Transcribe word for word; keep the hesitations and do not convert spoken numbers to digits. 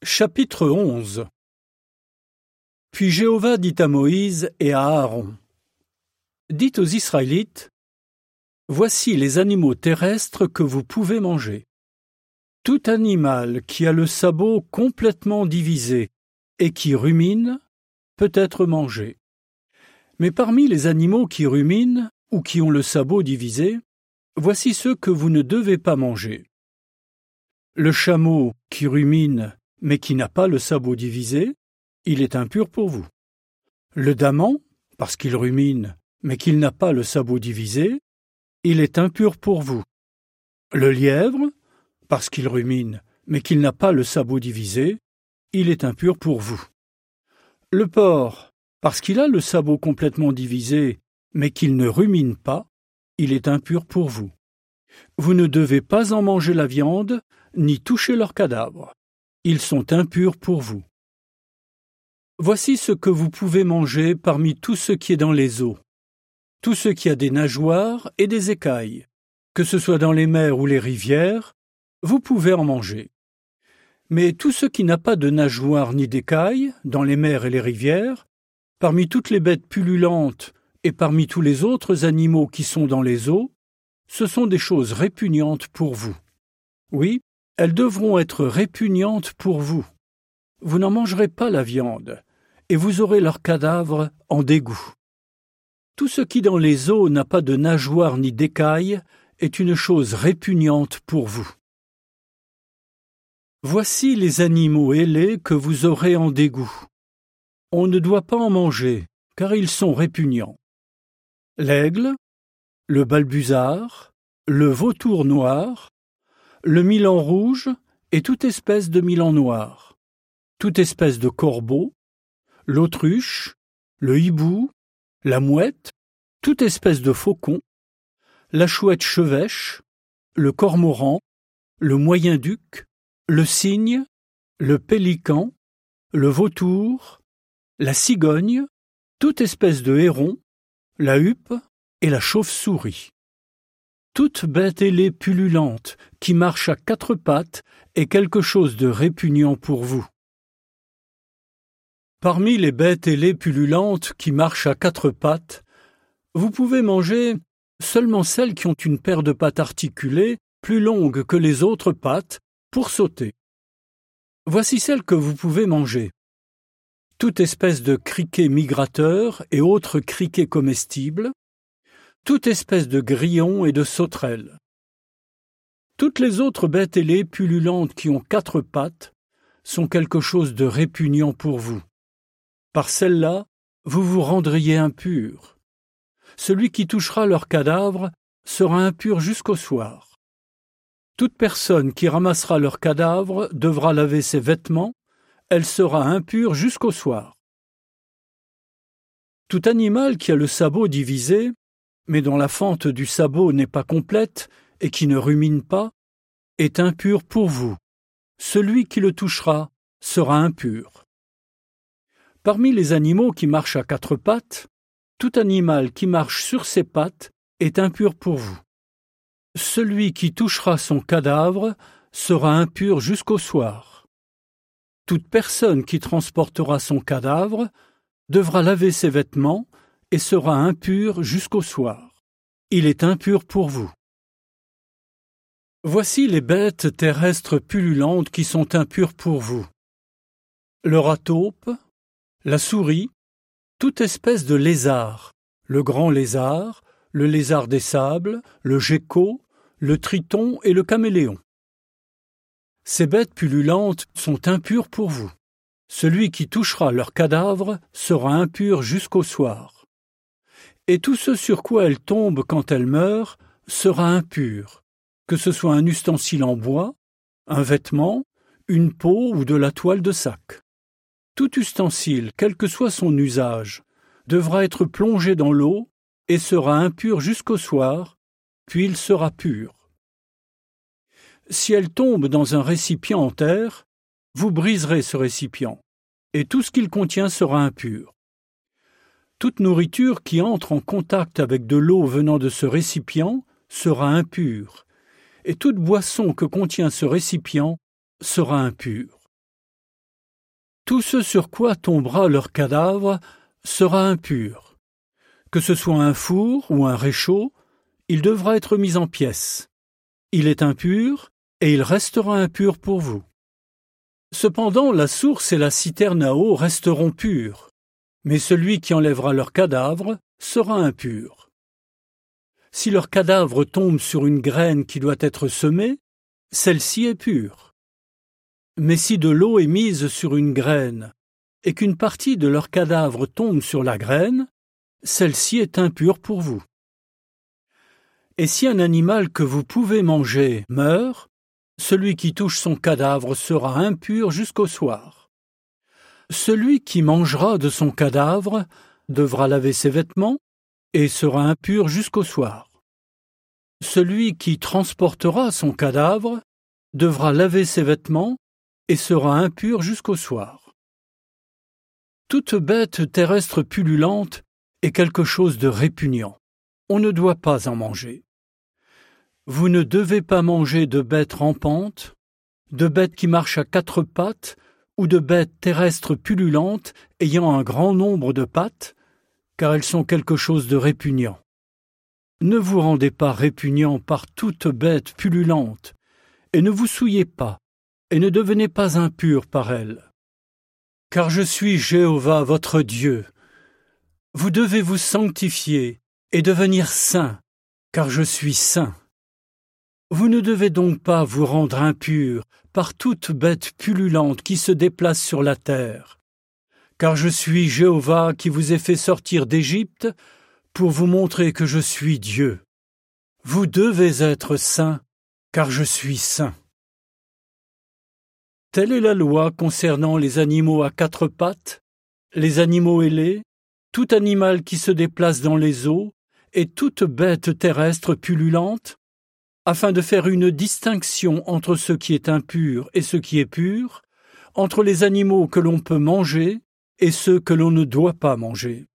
Chapitre onze. Puis Jéhovah dit à Moïse et à Aaron: Dites aux Israélites: Voici les animaux terrestres que vous pouvez manger. Tout animal qui a le sabot complètement divisé et qui rumine peut être mangé. Mais parmi les animaux qui ruminent ou qui ont le sabot divisé, voici ceux que vous ne devez pas manger. Le chameau qui rumine mais qui n'a pas le sabot divisé, il est impur pour vous. Le daman, parce qu'il rumine mais qu'il n'a pas le sabot divisé, il est impur pour vous. Le lièvre, parce qu'il rumine mais qu'il n'a pas le sabot divisé, il est impur pour vous. Le porc, parce qu'il a le sabot complètement divisé mais qu'il ne rumine pas, il est impur pour vous. Vous ne devez pas en manger la viande, ni toucher leurs cadavres. Ils sont impurs pour vous. Voici ce que vous pouvez manger parmi tout ce qui est dans les eaux, tout ce qui a des nageoires et des écailles, que ce soit dans les mers ou les rivières, vous pouvez en manger. Mais tout ce qui n'a pas de nageoires ni d'écailles, dans les mers et les rivières, parmi toutes les bêtes pullulantes et parmi tous les autres animaux qui sont dans les eaux, ce sont des choses répugnantes pour vous. Oui, elles devront être répugnantes pour vous. Vous n'en mangerez pas la viande, et vous aurez leurs cadavres en dégoût. Tout ce qui dans les eaux n'a pas de nageoires ni d'écailles est une chose répugnante pour vous. Voici les animaux ailés que vous aurez en dégoût. On ne doit pas en manger, car ils sont répugnants. L'aigle, le balbuzard, le vautour noir, le milan rouge et toute espèce de milan noir, toute espèce de corbeau, l'autruche, le hibou, la mouette, toute espèce de faucon, la chouette chevêche, le cormoran, le moyen-duc, le cygne, le pélican, le vautour, la cigogne, toute espèce de héron, la huppe et la chauve-souris. Toute bête ailée pullulante qui marche à quatre pattes est quelque chose de répugnant pour vous. Parmi les bêtes ailées pullulantes qui marchent à quatre pattes, vous pouvez manger seulement celles qui ont une paire de pattes articulées plus longues que les autres pattes pour sauter. Voici celles que vous pouvez manger. Toute espèce de criquet migrateur et autres criquets comestibles, toute espèce de grillon et de sauterelle. Toutes les autres bêtes ailées pullulantes qui ont quatre pattes sont quelque chose de répugnant pour vous. Par celles-là, vous vous rendriez impur. Celui qui touchera leur cadavre sera impur jusqu'au soir. Toute personne qui ramassera leur cadavre devra laver ses vêtements, elle sera impure jusqu'au soir. Tout animal qui a le sabot divisé, mais dont la fente du sabot n'est pas complète et qui ne rumine pas, est impur pour vous. Celui qui le touchera sera impur. Parmi les animaux qui marchent à quatre pattes, tout animal qui marche sur ses pattes est impur pour vous. Celui qui touchera son cadavre sera impur jusqu'au soir. Toute personne qui transportera son cadavre devra laver ses vêtements et sera impur jusqu'au soir. Il est impur pour vous. Voici les bêtes terrestres pullulantes qui sont impures pour vous. Le rat-taupe, la souris, toute espèce de lézard, le grand lézard, le lézard des sables, le gecko, le triton et le caméléon. Ces bêtes pullulantes sont impures pour vous. Celui qui touchera leur cadavre sera impur jusqu'au soir. Et tout ce sur quoi elles tombent quand elles meurent sera impur, que ce soit un ustensile en bois, un vêtement, une peau ou de la toile de sac. Tout ustensile, quel que soit son usage, devra être plongé dans l'eau et sera impur jusqu'au soir, puis il sera pur. Si elle tombe dans un récipient en terre, vous briserez ce récipient, et tout ce qu'il contient sera impur. Toute nourriture qui entre en contact avec de l'eau venant de ce récipient sera impure, et toute boisson que contient ce récipient sera impure. Tout ce sur quoi tombera leur cadavre sera impur. Que ce soit un four ou un réchaud, il devra être mis en pièces. Il est impur, et il restera impur pour vous. Cependant, la source et la citerne à eau resteront pures, mais celui qui enlèvera leur cadavre sera impur. Si leur cadavre tombe sur une graine qui doit être semée, celle-ci est pure. Mais si de l'eau est mise sur une graine, et qu'une partie de leur cadavre tombe sur la graine, celle-ci est impure pour vous. Et si un animal que vous pouvez manger meurt, celui qui touche son cadavre sera impur jusqu'au soir. Celui qui mangera de son cadavre devra laver ses vêtements et sera impur jusqu'au soir. Celui qui transportera son cadavre devra laver ses vêtements et sera impur jusqu'au soir. Toute bête terrestre pullulante est quelque chose de répugnant. On ne doit pas en manger. Vous ne devez pas manger de bêtes rampantes, de bêtes qui marchent à quatre pattes ou de bêtes terrestres pullulantes ayant un grand nombre de pattes, car elles sont quelque chose de répugnant. Ne vous rendez pas répugnant par toute bête pullulante, et ne vous souillez pas, et ne devenez pas impurs par elle. Car je suis Jéhovah votre Dieu. Vous devez vous sanctifier et devenir saints, car je suis saint. Vous ne devez donc pas vous rendre impurs par toute bête pullulante qui se déplace sur la terre, car je suis Jéhovah qui vous ai fait sortir d'Égypte pour vous montrer que je suis Dieu. Vous devez être saints, car je suis saint. Telle est la loi concernant les animaux à quatre pattes, les animaux ailés, tout animal qui se déplace dans les eaux et toute bête terrestre pullulante, afin de faire une distinction entre ce qui est impur et ce qui est pur, entre les animaux que l'on peut manger et ceux que l'on ne doit pas manger.